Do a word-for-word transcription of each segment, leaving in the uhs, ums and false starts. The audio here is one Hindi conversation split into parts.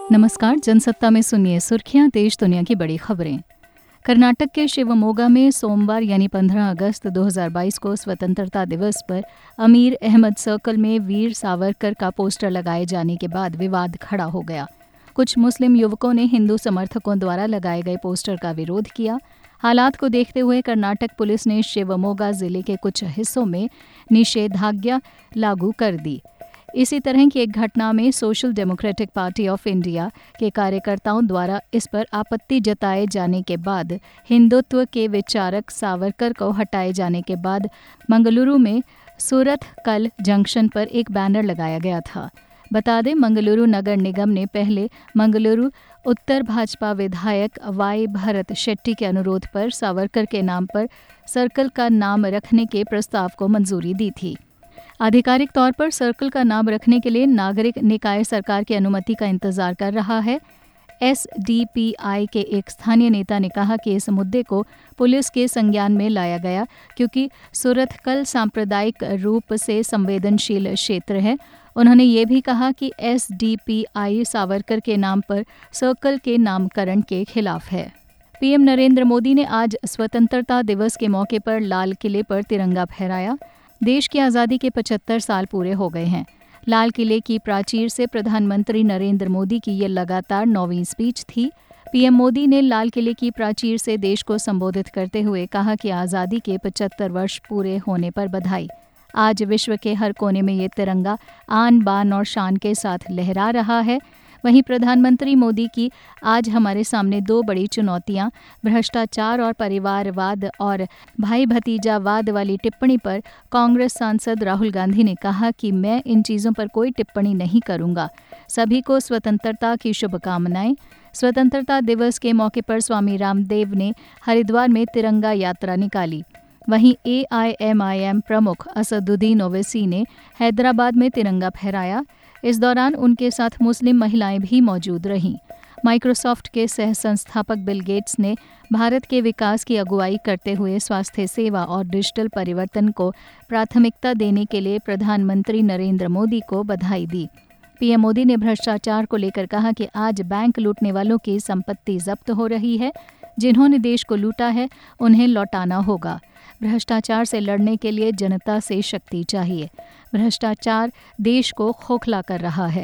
नमस्कार, जनसत्ता में सुनिए सुर्खियां देश दुनिया की बड़ी खबरें। कर्नाटक के शिवमोगा में सोमवार यानी पंद्रह अगस्त दो हज़ार बाईस को स्वतंत्रता दिवस पर अमीर अहमद सर्कल में वीर सावरकर का पोस्टर लगाए जाने के बाद विवाद खड़ा हो गया। कुछ मुस्लिम युवकों ने हिंदू समर्थकों द्वारा लगाए गए पोस्टर का विरोध किया। हालात को देखते हुए कर्नाटक पुलिस ने शिवमोगा जिले के कुछ हिस्सों में निषेधाज्ञा लागू कर दी। इसी तरह की एक घटना में social democratic party of India के कार्यकर्ताओं द्वारा इस पर आपत्ति जताए जाने के बाद हिंदुत्व के विचारक सावरकर को हटाए जाने के बाद मंगलुरु में सूरतकल जंक्शन पर एक बैनर लगाया गया था। बता दें, मंगलुरु नगर निगम ने पहले मंगलुरु उत्तर भाजपा विधायक वाई भरत शेट्टी के अनुरोध पर सावरकर के नाम पर सर्कल का नाम रखने के प्रस्ताव को मंजूरी दी थी। आधिकारिक तौर पर सर्कल का नाम रखने के लिए नागरिक निकाय सरकार की अनुमति का इंतजार कर रहा है। एस डी पी आई के एक स्थानीय नेता ने कहा कि इस मुद्दे को पुलिस के संज्ञान में लाया गया क्योंकि सूरतकल सांप्रदायिक रूप से संवेदनशील क्षेत्र है। उन्होंने ये भी कहा कि S D P I Savarkar के नाम पर सर्कल के नामकरण के खिलाफ है। पीएम नरेंद्र मोदी ने आज स्वतंत्रता दिवस के मौके पर लाल किले पर तिरंगा फहराया। देश की आज़ादी के पचहत्तर साल पूरे हो गए हैं। लाल किले की प्राचीर से प्रधानमंत्री नरेंद्र मोदी की ये लगातार नौवीं स्पीच थी। पीएम मोदी ने लाल किले की प्राचीर से देश को संबोधित करते हुए कहा कि आज़ादी के पचहत्तर वर्ष पूरे होने पर बधाई। आज विश्व के हर कोने में ये तिरंगा आन बान और शान के साथ लहरा रहा है। वहीं प्रधानमंत्री मोदी की आज हमारे सामने दो बड़ी चुनौतियां भ्रष्टाचार और परिवारवाद और भाई भतीजावाद वाली टिप्पणी पर कांग्रेस सांसद राहुल गांधी ने कहा कि मैं इन चीज़ों पर कोई टिप्पणी नहीं करूंगा। सभी को स्वतंत्रता की शुभकामनाएं। स्वतंत्रता दिवस के मौके पर स्वामी रामदेव ने हरिद्वार में तिरंगा यात्रा निकाली। वहीं ए आई एम आई एम प्रमुख असदुद्दीन ओवैसी ने हैदराबाद में तिरंगा फहराया। इस दौरान उनके साथ मुस्लिम महिलाएं भी मौजूद रहीं। माइक्रोसॉफ्ट के सह संस्थापक बिल गेट्स ने भारत के विकास की अगुवाई करते हुए स्वास्थ्य सेवा और डिजिटल परिवर्तन को प्राथमिकता देने के लिए प्रधानमंत्री नरेंद्र मोदी को बधाई दी। पीएम मोदी ने भ्रष्टाचार को लेकर कहा कि आज बैंक लूटने वालों की संपत्ति जब्त हो रही है। जिन्होंने देश को लूटा है उन्हें लौटाना होगा। भ्रष्टाचार से लड़ने के लिए जनता से शक्ति चाहिए। भ्रष्टाचार देश को खोखला कर रहा है।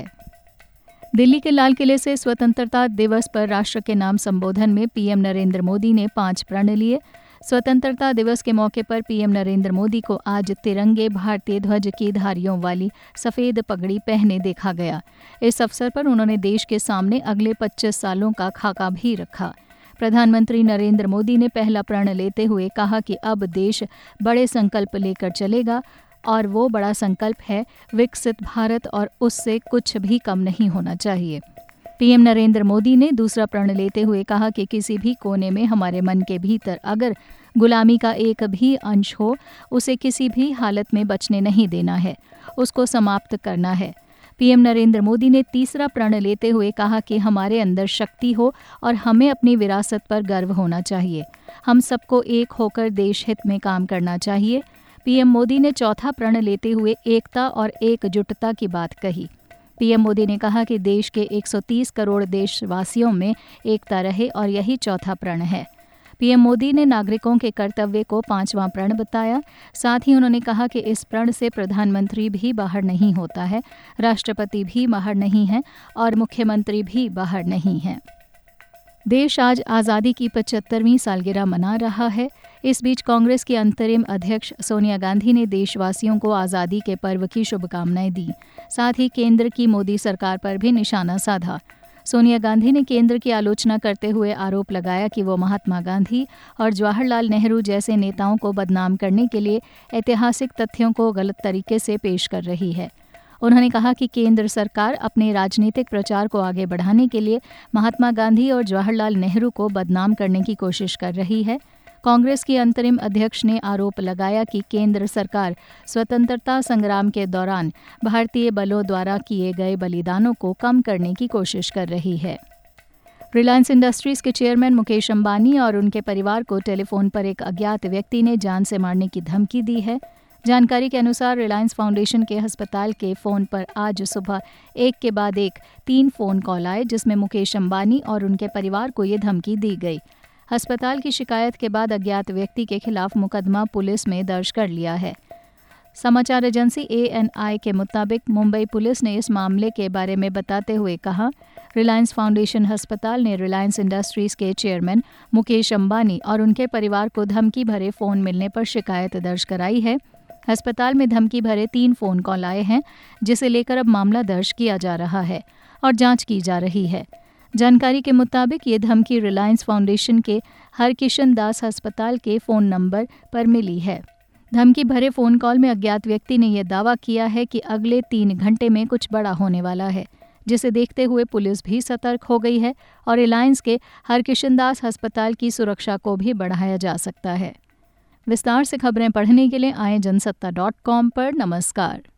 दिल्ली के लाल किले से स्वतंत्रता दिवस पर राष्ट्र के नाम संबोधन में पीएम नरेंद्र मोदी ने पांच प्रण लिए। स्वतंत्रता दिवस के मौके पर पीएम नरेंद्र मोदी को आज तिरंगे भारतीय ध्वज की धारियों वाली सफ़ेद पगड़ी पहने देखा गया। इस अवसर पर उन्होंने देश के सामने अगले पच्चीस सालों का खाका भी रखा। प्रधानमंत्री नरेंद्र मोदी ने पहला प्रण लेते हुए कहा कि अब देश बड़े संकल्प लेकर चलेगा और वो बड़ा संकल्प है विकसित भारत और उससे कुछ भी कम नहीं होना चाहिए। पीएम नरेंद्र मोदी ने दूसरा प्रण लेते हुए कहा कि किसी भी कोने में हमारे मन के भीतर अगर गुलामी का एक भी अंश हो उसे किसी भी हालत में बचने नहीं देना है, उसको समाप्त करना है। पीएम नरेंद्र मोदी ने तीसरा प्रण लेते हुए कहा कि हमारे अंदर शक्ति हो और हमें अपनी विरासत पर गर्व होना चाहिए। हम सबको एक होकर देश हित में काम करना चाहिए। पीएम मोदी ने चौथा प्रण लेते हुए एकता और एकजुटता की बात कही। पीएम मोदी ने कहा कि देश के एक सौ तीस करोड़ देशवासियों में एकता रहे और यही चौथा प्रण है। पीएम मोदी ने नागरिकों के कर्तव्य को पांचवां प्रण बताया। साथ ही उन्होंने कहा कि इस प्रण से प्रधानमंत्री भी बाहर नहीं होता है, राष्ट्रपति भी बाहर नहीं है और मुख्यमंत्री भी बाहर नहीं है। देश आज आज़ादी की पचहत्तरवीं सालगिरह मना रहा है। इस बीच कांग्रेस की अंतरिम अध्यक्ष सोनिया गांधी ने देशवासियों को आज़ादी के पर्व की शुभकामनाएं दी। साथ ही केंद्र की मोदी सरकार पर भी निशाना साधा। सोनिया गांधी ने केंद्र की आलोचना करते हुए आरोप लगाया कि वो महात्मा गांधी और जवाहरलाल नेहरू जैसे नेताओं को बदनाम करने के लिए ऐतिहासिक तथ्यों को गलत तरीके से पेश कर रही है। उन्होंने कहा कि केंद्र सरकार अपने राजनीतिक प्रचार को आगे बढ़ाने के लिए महात्मा गांधी और जवाहरलाल नेहरू को बदनाम करने की कोशिश कर रही है। कांग्रेस की अंतरिम अध्यक्ष ने आरोप लगाया कि केंद्र सरकार स्वतंत्रता संग्राम के दौरान भारतीय बलों द्वारा किए गए बलिदानों को कम करने की कोशिश कर रही है। रिलायंस इंडस्ट्रीज के चेयरमैन मुकेश अंबानी और उनके परिवार को टेलीफोन पर एक अज्ञात व्यक्ति ने जान से मारने की धमकी दी है। जानकारी के अनुसार रिलायंस फाउंडेशन के अस्पताल के फ़ोन पर आज सुबह एक के बाद एक तीन फ़ोन कॉल आए, जिसमें मुकेश अंबानी और उनके परिवार को ये धमकी दी गई। अस्पताल की शिकायत के बाद अज्ञात व्यक्ति के खिलाफ मुकदमा पुलिस में दर्ज कर लिया है। समाचार एजेंसी ए एन आई के मुताबिक मुंबई पुलिस ने इस मामले के बारे में बताते हुए कहा, रिलायंस फाउंडेशन अस्पताल ने रिलायंस इंडस्ट्रीज के चेयरमैन मुकेश अंबानी और उनके परिवार को धमकी भरे फ़ोन मिलने पर शिकायत दर्ज कराई है। अस्पताल में धमकी भरे तीन फ़ोन कॉल आए हैं, जिसे लेकर अब मामला दर्ज किया जा रहा है और जांच की जा रही है। जानकारी के मुताबिक ये धमकी रिलायंस फाउंडेशन के हरकिशन दास अस्पताल के फ़ोन नंबर पर मिली है। धमकी भरे फ़ोन कॉल में अज्ञात व्यक्ति ने यह दावा किया है कि अगले तीन घंटे में कुछ बड़ा होने वाला है, जिसे देखते हुए पुलिस भी सतर्क हो गई है और रिलायंस के हरकिशन दास अस्पताल की सुरक्षा को भी बढ़ाया जा सकता है। विस्तार से खबरें पढ़ने के लिए आए जनसत्ता डॉट कॉम पर। नमस्कार।